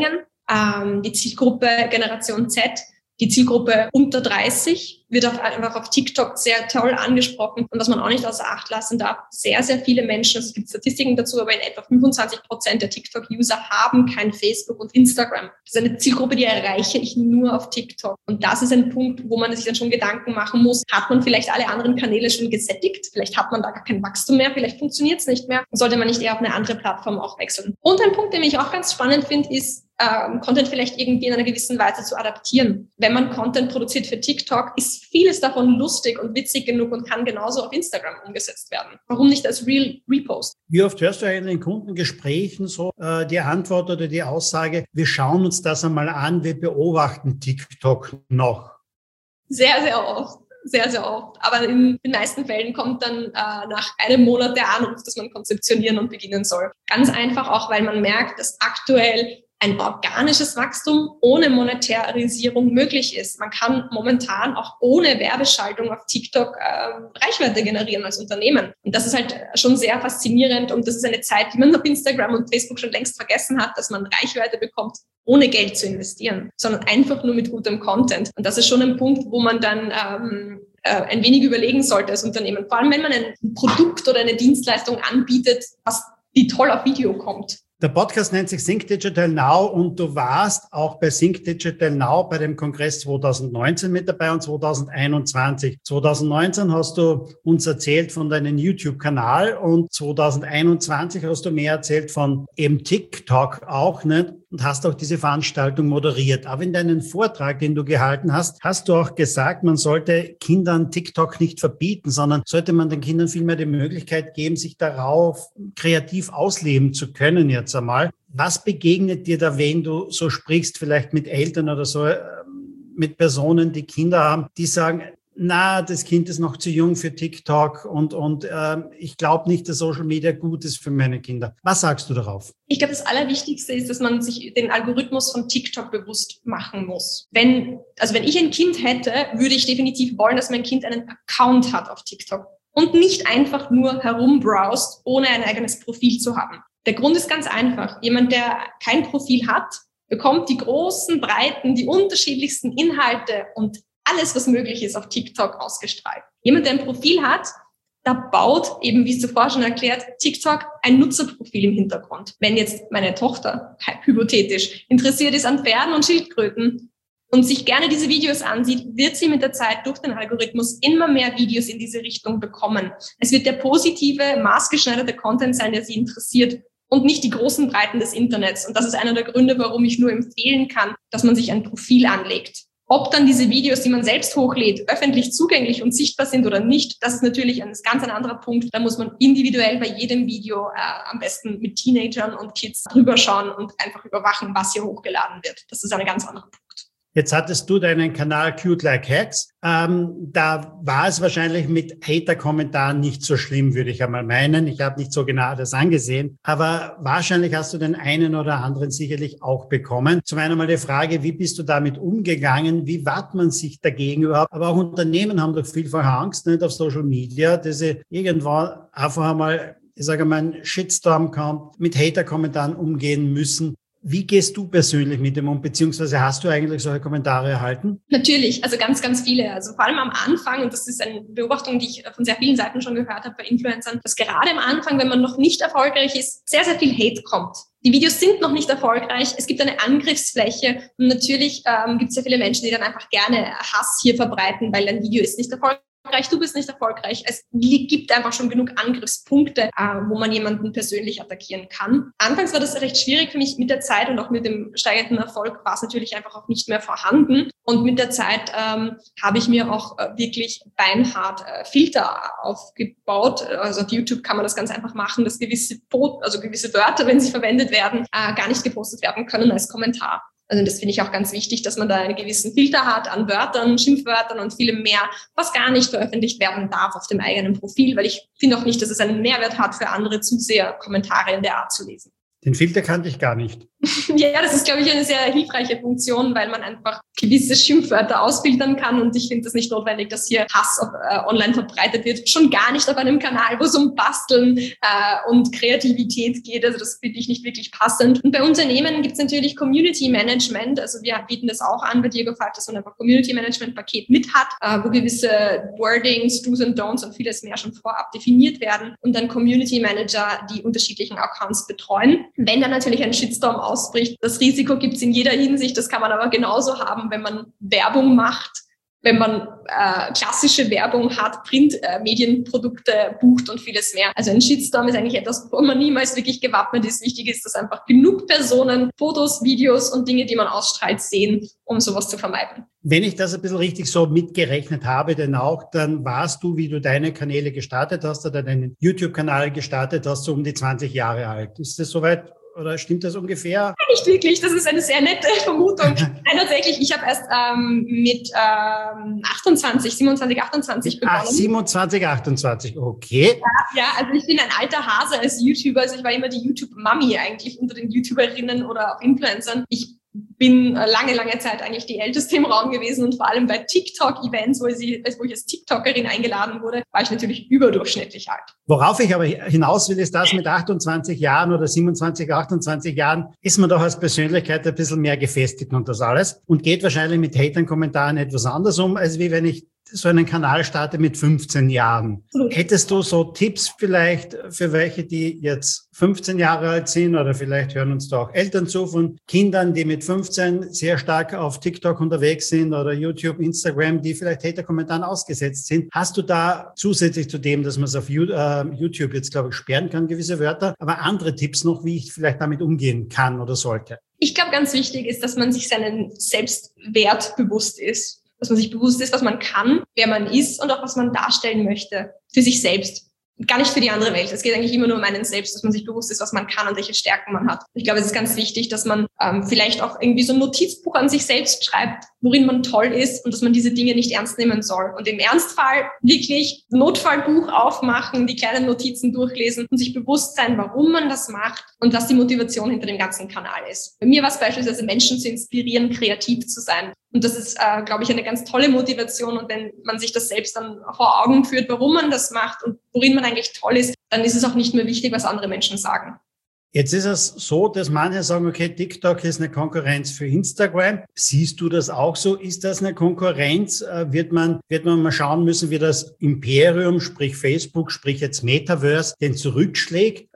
die Zielgruppe Generation Z, die Zielgruppe unter 30 wird einfach auf TikTok sehr toll angesprochen. Und was man auch nicht außer Acht lassen darf, sehr, sehr viele Menschen, also es gibt Statistiken dazu, aber in etwa 25% der TikTok-User haben kein Facebook und Instagram. Das ist eine Zielgruppe, die erreiche ich nur auf TikTok. Und das ist ein Punkt, wo man sich dann schon Gedanken machen muss, hat man vielleicht alle anderen Kanäle schon gesättigt? Vielleicht hat man da gar kein Wachstum mehr, vielleicht funktioniert es nicht mehr. Sollte man nicht eher auf eine andere Plattform auch wechseln? Und ein Punkt, den ich auch ganz spannend finde, ist, Content vielleicht irgendwie in einer gewissen Weise zu adaptieren. Wenn man Content produziert für TikTok, ist vieles davon lustig und witzig genug und kann genauso auf Instagram umgesetzt werden. Warum nicht als Repost? Wie oft hörst du in den Kundengesprächen so die Antwort oder die Aussage, wir schauen uns das einmal an, wir beobachten TikTok noch? Sehr, sehr oft. Sehr, sehr oft. Aber in den meisten Fällen kommt dann nach einem Monat der Anruf, dass man konzeptionieren und beginnen soll. Ganz einfach auch, weil man merkt, dass aktuell ein organisches Wachstum ohne Monetarisierung möglich ist. Man kann momentan auch ohne Werbeschaltung auf TikTok Reichweite generieren als Unternehmen. Und das ist halt schon sehr faszinierend und das ist eine Zeit, die man auf Instagram und Facebook schon längst vergessen hat, dass man Reichweite bekommt, ohne Geld zu investieren, sondern einfach nur mit gutem Content. Und das ist schon ein Punkt, wo man dann ein wenig überlegen sollte als Unternehmen. Vor allem, wenn man ein Produkt oder eine Dienstleistung anbietet, die toll auf Video kommt. Der Podcast nennt sich Think Digital Now und du warst auch bei Think Digital Now bei dem Kongress 2019 mit dabei und 2021. 2019 hast du uns erzählt von deinem YouTube-Kanal und 2021 hast du mehr erzählt von eben TikTok auch, nicht? Und hast auch diese Veranstaltung moderiert. Aber in deinem Vortrag, den du gehalten hast, hast du auch gesagt, man sollte Kindern TikTok nicht verbieten, sondern sollte man den Kindern vielmehr die Möglichkeit geben, sich darauf kreativ ausleben zu können jetzt einmal. Was begegnet dir da, wenn du so sprichst, vielleicht mit Eltern oder so, mit Personen, die Kinder haben, die sagen, na, das Kind ist noch zu jung für TikTok und ich glaube nicht, dass Social Media gut ist für meine Kinder. Was sagst du darauf? Ich glaube, das Allerwichtigste ist, dass man sich den Algorithmus von TikTok bewusst machen muss. Wenn ich ein Kind hätte, würde ich definitiv wollen, dass mein Kind einen Account hat auf TikTok und nicht einfach nur herumbrowst, ohne ein eigenes Profil zu haben. Der Grund ist ganz einfach. Jemand, der kein Profil hat, bekommt die großen, breiten, die unterschiedlichsten Inhalte und alles, was möglich ist, auf TikTok ausgestrahlt. Jemand, der ein Profil hat, da baut eben, wie zuvor schon erklärt, TikTok ein Nutzerprofil im Hintergrund. Wenn jetzt meine Tochter, hypothetisch, interessiert ist an Pferden und Schildkröten und sich gerne diese Videos ansieht, wird sie mit der Zeit durch den Algorithmus immer mehr Videos in diese Richtung bekommen. Es wird der positive, maßgeschneiderte Content sein, der sie interessiert und nicht die großen Breiten des Internets. Und das ist einer der Gründe, warum ich nur empfehlen kann, dass man sich ein Profil anlegt. Ob dann diese Videos, die man selbst hochlädt, öffentlich zugänglich und sichtbar sind oder nicht, das ist natürlich ein ganz anderer Punkt. Da muss man individuell bei jedem Video am besten mit Teenagern und Kids drüber schauen und einfach überwachen, was hier hochgeladen wird. Das ist ein ganz anderer Punkt. Jetzt hattest du deinen Kanal Cute Like Hacks. Da war es wahrscheinlich mit Hater-Kommentaren nicht so schlimm, würde ich einmal meinen. Ich habe nicht so genau das angesehen, aber wahrscheinlich hast du den einen oder anderen sicherlich auch bekommen. Zum einen mal die Frage, wie bist du damit umgegangen? Wie wahrt man sich dagegen überhaupt? Aber auch Unternehmen haben doch vielfach Angst, nicht auf Social Media, dass sie irgendwann einfach einmal, ich sage mal, ein Shitstorm kommt, mit Hater-Kommentaren umgehen müssen. Wie gehst du persönlich mit dem um, beziehungsweise hast du eigentlich solche Kommentare erhalten? Natürlich, also ganz, ganz viele. Also vor allem am Anfang, und das ist eine Beobachtung, die ich von sehr vielen Seiten schon gehört habe bei Influencern, dass gerade am Anfang, wenn man noch nicht erfolgreich ist, sehr, sehr viel Hate kommt. Die Videos sind noch nicht erfolgreich, es gibt eine Angriffsfläche und natürlich gibt es sehr viele Menschen, die dann einfach gerne Hass hier verbreiten, weil ein Video ist nicht erfolgreich. Du bist nicht erfolgreich. Es gibt einfach schon genug Angriffspunkte, wo man jemanden persönlich attackieren kann. Anfangs war das recht schwierig für mich mit der Zeit und auch mit dem steigenden Erfolg war es natürlich einfach auch nicht mehr vorhanden. Und mit der Zeit habe ich mir auch wirklich beinhart Filter aufgebaut. Also auf YouTube kann man das ganz einfach machen, dass gewisse Wörter, wenn sie verwendet werden, gar nicht gepostet werden können als Kommentar. Also das finde ich auch ganz wichtig, dass man da einen gewissen Filter hat an Wörtern, Schimpfwörtern und vielem mehr, was gar nicht veröffentlicht werden darf auf dem eigenen Profil, weil ich finde auch nicht, dass es einen Mehrwert hat für andere Zuseher, Kommentare in der Art zu lesen. Den Filter kannte ich gar nicht. Ja, das ist, glaube ich, eine sehr hilfreiche Funktion, weil man einfach gewisse Schimpfwörter ausfiltern kann und ich finde es nicht notwendig, dass hier Hass online verbreitet wird. Schon gar nicht auf einem Kanal, wo es um Basteln und Kreativität geht. Also das finde ich nicht wirklich passend. Und bei Unternehmen gibt es natürlich Community Management. Also wir bieten das auch an bei Diegofalk, dass man einfach Community Management Paket mit hat, wo gewisse Wordings, Do's und Don'ts und vieles mehr schon vorab definiert werden und dann Community Manager die unterschiedlichen Accounts betreuen. Wenn dann natürlich ein Shitstorm ausbricht, das Risiko gibt es in jeder Hinsicht, das kann man aber genauso haben, wenn man Werbung macht, wenn man klassische Werbung hat, Print-Medienprodukte bucht und vieles mehr. Also ein Shitstorm ist eigentlich etwas, wo man niemals wirklich gewappnet ist. Wichtig ist, dass einfach genug Personen Fotos, Videos und Dinge, die man ausstrahlt, sehen, um sowas zu vermeiden. Wenn ich das ein bisschen richtig so mitgerechnet habe, denn auch, dann warst du, wie du deine Kanäle gestartet hast oder deinen YouTube-Kanal gestartet hast, so um die 20 Jahre alt. Ist das soweit? Oder stimmt das ungefähr? Nicht wirklich, das ist eine sehr nette Vermutung. Nein, tatsächlich, ich habe erst mit 27, 28 begonnen. 27, 28, okay. Ja, also ich bin ein alter Hase als YouTuber, also ich war immer die YouTube-Mami eigentlich unter den YouTuberinnen oder auch Influencern. Ich bin lange Zeit eigentlich die Älteste im Raum gewesen und vor allem bei TikTok-Events, wo ich als TikTokerin eingeladen wurde, war ich natürlich überdurchschnittlich alt. Worauf ich aber hinaus will, ist das mit 28 Jahren oder 27, 28 Jahren ist man doch als Persönlichkeit ein bisschen mehr gefestigt und das alles und geht wahrscheinlich mit Hatern-Kommentaren etwas anders um, als wie wenn ich so einen Kanal starte mit 15 Jahren. Hättest du so Tipps vielleicht für welche, die jetzt 15 Jahre alt sind oder vielleicht hören uns da auch Eltern zu von Kindern, die mit 15 sehr stark auf TikTok unterwegs sind oder YouTube, Instagram, die vielleicht Hater-Kommentaren ausgesetzt sind. Hast du da zusätzlich zu dem, dass man es auf YouTube jetzt, glaube ich, sperren kann, gewisse Wörter, aber andere Tipps noch, wie ich vielleicht damit umgehen kann oder sollte? Ich glaube, ganz wichtig ist, dass man sich seinen Selbstwert bewusst ist. Dass man sich bewusst ist, was man kann, wer man ist und auch was man darstellen möchte für sich selbst. Gar nicht für die andere Welt. Es geht eigentlich immer nur um einen selbst, dass man sich bewusst ist, was man kann und welche Stärken man hat. Ich glaube, es ist ganz wichtig, dass man vielleicht auch irgendwie so ein Notizbuch an sich selbst schreibt, worin man toll ist und dass man diese Dinge nicht ernst nehmen soll. Und im Ernstfall wirklich Notfallbuch aufmachen, die kleinen Notizen durchlesen und sich bewusst sein, warum man das macht und was die Motivation hinter dem ganzen Kanal ist. Bei mir war es beispielsweise, Menschen zu inspirieren, kreativ zu sein. Und das ist, glaube ich, eine ganz tolle Motivation. Und wenn man sich das selbst dann vor Augen führt, warum man das macht und worin man eigentlich toll ist, dann ist es auch nicht mehr wichtig, was andere Menschen sagen. Jetzt ist es so, dass manche sagen, okay, TikTok ist eine Konkurrenz für Instagram. Siehst du das auch so? Ist das eine Konkurrenz? Wird man mal schauen müssen, wie das Imperium, sprich Facebook, sprich jetzt Metaverse, den zurückschlägt?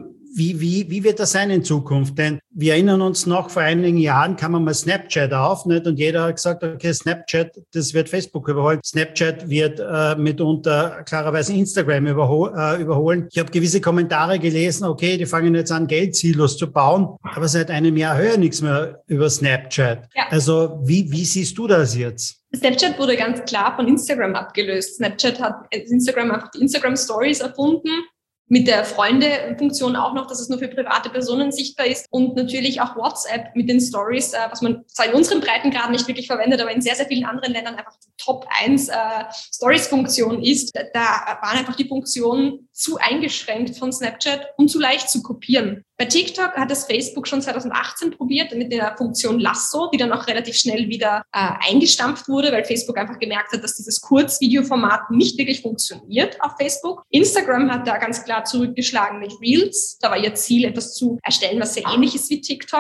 Wie wird das sein in Zukunft? Denn wir erinnern uns noch, vor einigen Jahren kam mal Snapchat auf, nicht? Und jeder hat gesagt, okay, Snapchat, das wird Facebook überholen. Snapchat wird mitunter klarerweise Instagram überholen. Ich habe gewisse Kommentare gelesen, okay, die fangen jetzt an, Geldsilos zu bauen, aber seit einem Jahr höre ich nichts mehr über Snapchat. Ja. Also wie siehst du das jetzt? Snapchat wurde ganz klar von Instagram abgelöst. Snapchat hat Instagram einfach die Instagram Stories erfunden. Mit der Freunde-Funktion auch noch, dass es nur für private Personen sichtbar ist und natürlich auch WhatsApp mit den Stories, was man zwar in unseren Breitengraden nicht wirklich verwendet, aber in sehr, sehr vielen anderen Ländern einfach die Top 1 Stories-Funktion ist. Da waren einfach die Funktionen zu eingeschränkt von Snapchat und zu leicht zu kopieren. Bei TikTok hat es Facebook schon 2018 probiert mit der Funktion Lasso, die dann auch relativ schnell wieder eingestampft wurde, weil Facebook einfach gemerkt hat, dass dieses Kurzvideoformat nicht wirklich funktioniert auf Facebook. Instagram hat da ganz klar zurückgeschlagen mit Reels. Da war ihr Ziel, etwas zu erstellen, was sehr ähnlich ist wie TikTok.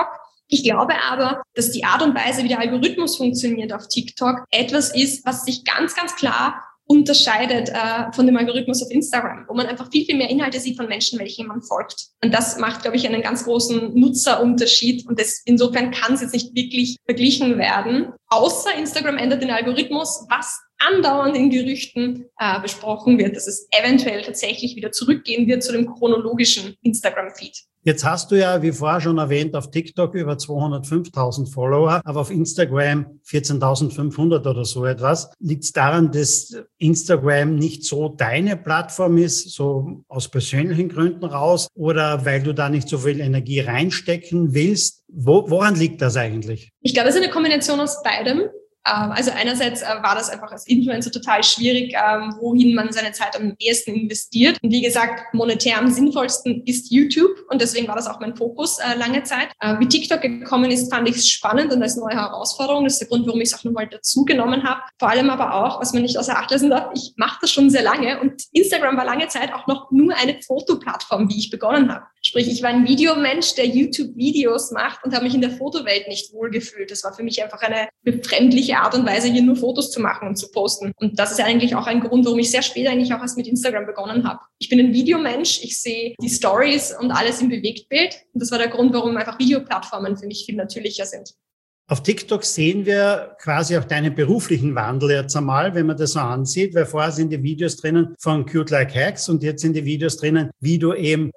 Ich glaube aber, dass die Art und Weise, wie der Algorithmus funktioniert auf TikTok, etwas ist, was sich ganz, ganz klar unterscheidet von dem Algorithmus auf Instagram, wo man einfach viel, viel mehr Inhalte sieht von Menschen, welchen man folgt. Und das macht, glaube ich, einen ganz großen Nutzerunterschied. Und insofern kann es jetzt nicht wirklich verglichen werden. Außer Instagram ändert den Algorithmus, was andauernd in Gerüchten besprochen wird, dass es eventuell tatsächlich wieder zurückgehen wird zu dem chronologischen Instagram-Feed. Jetzt hast du ja, wie vorher schon erwähnt, auf TikTok über 205.000 Follower, aber auf Instagram 14.500 oder so etwas. Liegt es daran, dass Instagram nicht so deine Plattform ist, so aus persönlichen Gründen raus, oder weil du da nicht so viel Energie reinstecken willst? Woran liegt das eigentlich? Ich glaube, es ist eine Kombination aus beidem. Also einerseits war das einfach als Influencer total schwierig, wohin man seine Zeit am ehesten investiert. Und wie gesagt, monetär am sinnvollsten ist YouTube. Und deswegen war das auch mein Fokus lange Zeit. Wie TikTok gekommen ist, fand ich es spannend und als neue Herausforderung. Das ist der Grund, warum ich es auch nochmal dazu genommen habe. Vor allem aber auch, was man nicht außer Acht lassen darf, ich mache das schon sehr lange. Und Instagram war lange Zeit auch noch nur eine Fotoplattform, wie ich begonnen habe. Sprich, ich war ein Videomensch, der YouTube-Videos macht und habe mich in der Fotowelt nicht wohlgefühlt. Das war für mich einfach eine befremdliche Art und Weise, hier nur Fotos zu machen und zu posten. Und das ist eigentlich auch ein Grund, warum ich sehr spät eigentlich auch erst mit Instagram begonnen habe. Ich bin ein Videomensch, ich sehe die Stories und alles im Bewegtbild. Und das war der Grund, warum einfach Videoplattformen für mich viel natürlicher sind. Auf TikTok sehen wir quasi auch deinen beruflichen Wandel jetzt einmal, wenn man das so ansieht, weil vorher sind die Videos drinnen von Cute Like Hacks und jetzt sind die Videos drinnen, wie du eben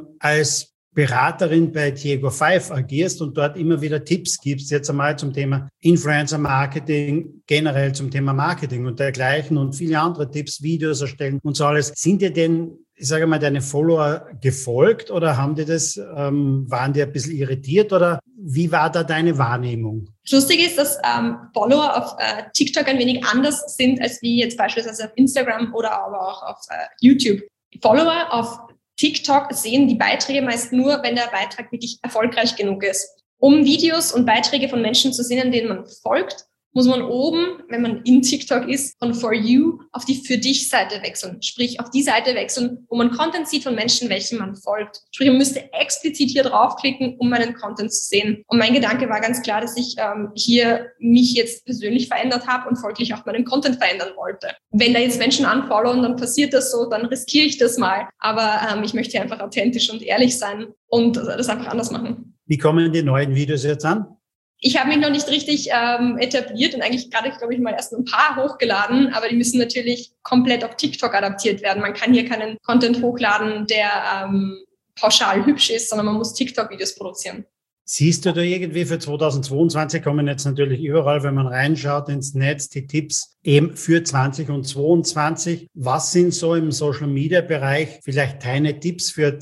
als Beraterin bei Diego 5 agierst und dort immer wieder Tipps gibst, jetzt einmal zum Thema Influencer Marketing, generell zum Thema Marketing und dergleichen und viele andere Tipps, Videos erstellen und so alles. Sind dir denn, ich sage mal, deine Follower gefolgt oder haben die waren die ein bisschen irritiert oder wie war da deine Wahrnehmung? Lustig ist, dass Follower auf TikTok ein wenig anders sind als wie jetzt beispielsweise auf Instagram oder aber auch auf YouTube. Follower auf TikTok sehen die Beiträge meist nur, wenn der Beitrag wirklich erfolgreich genug ist. Um Videos und Beiträge von Menschen zu sehen, denen man folgt, muss man oben, wenn man in TikTok ist, von For You auf die Für dich Seite wechseln. Sprich, auf die Seite wechseln, wo man Content sieht von Menschen, welchen man folgt. Sprich, man müsste explizit hier draufklicken, um meinen Content zu sehen. Und mein Gedanke war ganz klar, dass ich hier mich jetzt persönlich verändert habe und folglich auch meinen Content verändern wollte. Wenn da jetzt Menschen unfollowen, dann passiert das so, dann riskiere ich das mal. Aber ich möchte einfach authentisch und ehrlich sein und das einfach anders machen. Wie kommen die neuen Videos jetzt an? Ich habe mich noch nicht richtig etabliert und eigentlich gerade, glaube ich, mal erst ein paar hochgeladen, aber die müssen natürlich komplett auf TikTok adaptiert werden. Man kann hier keinen Content hochladen, der pauschal hübsch ist, sondern man muss TikTok-Videos produzieren. Siehst du da irgendwie für 2022 kommen jetzt natürlich überall, wenn man reinschaut ins Netz, die Tipps eben für 20 und 22. Was sind so im Social-Media-Bereich vielleicht deine Tipps für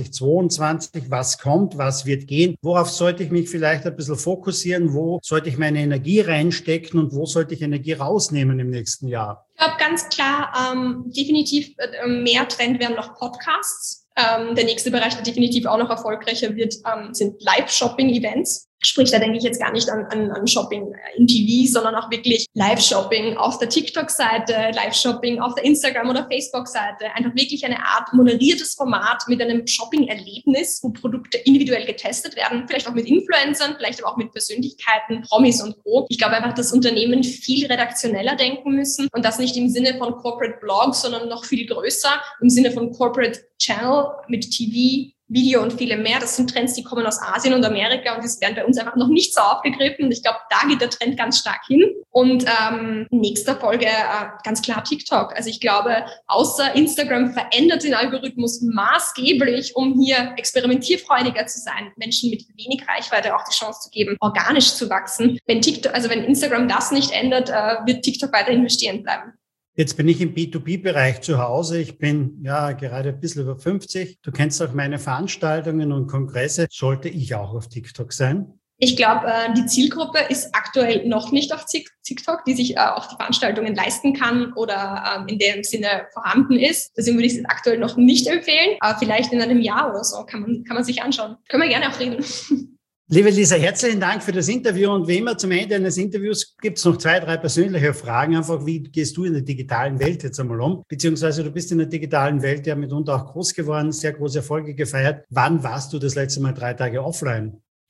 2022? Was kommt, was wird gehen? Worauf sollte ich mich vielleicht ein bisschen fokussieren? Wo sollte ich meine Energie reinstecken und wo sollte ich Energie rausnehmen im nächsten Jahr? Ich glaube ganz klar, definitiv mehr Trend werden noch Podcasts. Der nächste Bereich, der definitiv auch noch erfolgreicher wird, sind Live-Shopping-Events. Sprich, da denke ich jetzt gar nicht an Shopping in TV, sondern auch wirklich Live-Shopping auf der TikTok-Seite, Live-Shopping auf der Instagram- oder Facebook-Seite. Einfach wirklich eine Art moderiertes Format mit einem Shopping-Erlebnis, wo Produkte individuell getestet werden. Vielleicht auch mit Influencern, vielleicht aber auch mit Persönlichkeiten, Promis und Co. Ich glaube einfach, dass Unternehmen viel redaktioneller denken müssen und das nicht im Sinne von Corporate Blogs, sondern noch viel größer im Sinne von Corporate Channel mit TV, Video und viele mehr. Das sind Trends, die kommen aus Asien und Amerika und die werden bei uns einfach noch nicht so aufgegriffen. Und ich glaube, da geht der Trend ganz stark hin. Und nächster Folge ganz klar TikTok. Also ich glaube, außer Instagram verändert den Algorithmus maßgeblich, um hier experimentierfreudiger zu sein, Menschen mit wenig Reichweite auch die Chance zu geben, organisch zu wachsen. Wenn Instagram das nicht ändert, wird TikTok weiterhin bestehen bleiben. Jetzt bin ich im B2B-Bereich zu Hause. Ich bin ja gerade ein bisschen über 50. Du kennst auch meine Veranstaltungen und Kongresse. Sollte ich auch auf TikTok sein? Ich glaube, die Zielgruppe ist aktuell noch nicht auf TikTok, die sich auch die Veranstaltungen leisten kann oder in dem Sinne vorhanden ist. Deswegen würde ich es aktuell noch nicht empfehlen. Aber vielleicht in einem Jahr oder so kann man sich anschauen. Können wir gerne auch reden. Liebe Lisa, herzlichen Dank für das Interview und wie immer zum Ende eines Interviews gibt es noch 2, 3 persönliche Fragen. Einfach, wie gehst du in der digitalen Welt jetzt einmal um? Beziehungsweise du bist in der digitalen Welt ja mitunter auch groß geworden, sehr große Erfolge gefeiert. Wann warst du das letzte Mal 3 Tage offline?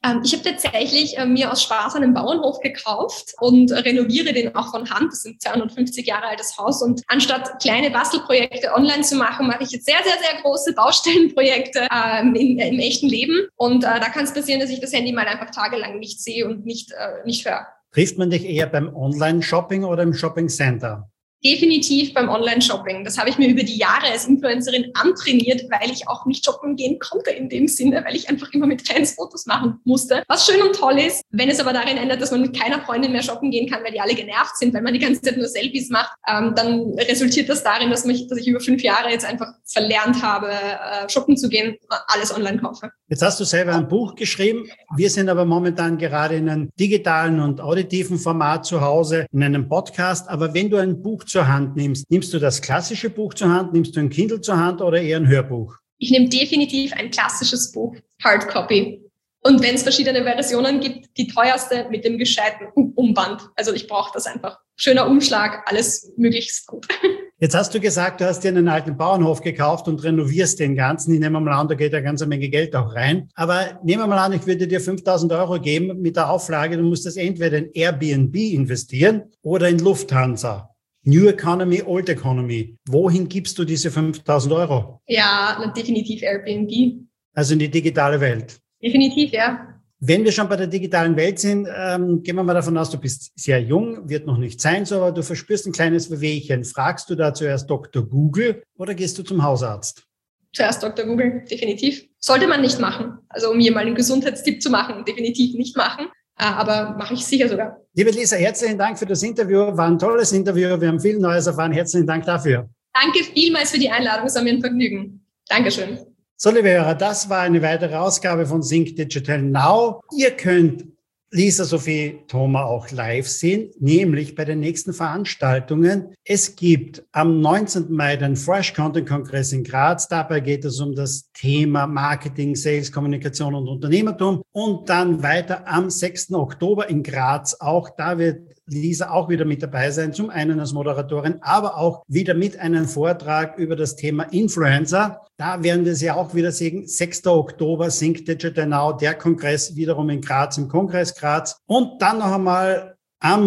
Ich habe tatsächlich mir aus Spaß einen Bauernhof gekauft und renoviere den auch von Hand. Das ist ein 250 Jahre altes Haus. Und anstatt kleine Bastelprojekte online zu machen, mache ich jetzt sehr, sehr, sehr große Baustellenprojekte im echten Leben. Und da kann es passieren, dass ich das Handy mal einfach tagelang nicht sehe und nicht höre. Trifft man dich eher beim Online-Shopping oder im Shopping-Center? Definitiv beim Online-Shopping. Das habe ich mir über die Jahre als Influencerin antrainiert, weil ich auch nicht shoppen gehen konnte in dem Sinne, weil ich einfach immer mit Fans Fotos machen musste. Was schön und toll ist, wenn es aber darin ändert, dass man mit keiner Freundin mehr shoppen gehen kann, weil die alle genervt sind, weil man die ganze Zeit nur Selfies macht, dann resultiert das darin, dass ich über 5 Jahre jetzt einfach verlernt habe, shoppen zu gehen, alles online kaufe. Jetzt hast du selber ein Buch geschrieben. Wir sind aber momentan gerade in einem digitalen und auditiven Format zu Hause, in einem Podcast. Aber wenn du ein Buch zur Hand nimmst, nimmst du das klassische Buch zur Hand, nimmst du ein Kindle zur Hand oder eher ein Hörbuch? Ich nehme definitiv ein klassisches Buch, Hardcopy. Und wenn es verschiedene Versionen gibt, die teuerste mit dem gescheiten Umband. Also ich brauche das einfach. Schöner Umschlag, alles möglichst gut. Jetzt hast du gesagt, du hast dir einen alten Bauernhof gekauft und renovierst den ganzen. Ich nehme mal an, da geht eine ganze Menge Geld auch rein. Aber nehmen wir mal an, ich würde dir 5.000 € geben mit der Auflage, du musst das entweder in Airbnb investieren oder in Lufthansa. New Economy, Old Economy. Wohin gibst du diese 5.000 €? Ja, definitiv Airbnb. Also in die digitale Welt. Definitiv, ja. Wenn wir schon bei der digitalen Welt sind, gehen wir mal davon aus, du bist sehr jung, wird noch nicht sein, so, aber du verspürst ein kleines Wehwehchen. Fragst du da zuerst Dr. Google oder gehst du zum Hausarzt? Zuerst Dr. Google, definitiv. Sollte man nicht machen. Also um hier mal einen Gesundheitstipp zu machen, definitiv nicht machen. Aber mache ich sicher sogar. Liebe Lisa, herzlichen Dank für das Interview. War ein tolles Interview. Wir haben viel Neues erfahren. Herzlichen Dank dafür. Danke vielmals für die Einladung. Es war mir ein Vergnügen. Dankeschön. So, liebe Hörer, das war eine weitere Ausgabe von Think Digital Now. Ihr könnt Lisa Sophie Thoma auch live sehen, nämlich bei den nächsten Veranstaltungen. Es gibt am 19. Mai den Fresh Content Kongress in Graz. Dabei geht es um das Thema Marketing, Sales, Kommunikation und Unternehmertum. Und dann weiter am 6. Oktober in Graz auch. Da wird Lisa auch wieder mit dabei sein, zum einen als Moderatorin, aber auch wieder mit einem Vortrag über das Thema Influencer. Da werden wir sie auch wieder sehen. 6. Oktober, Think Digital Now, der Kongress wiederum in Graz, im Kongress Graz. Und dann noch einmal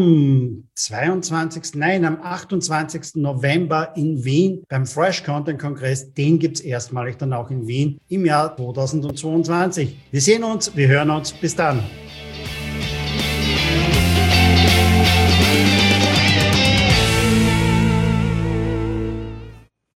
am 28. November in Wien beim Fresh Content Kongress. Den gibt's erstmalig dann auch in Wien im Jahr 2022. Wir sehen uns, wir hören uns. Bis dann.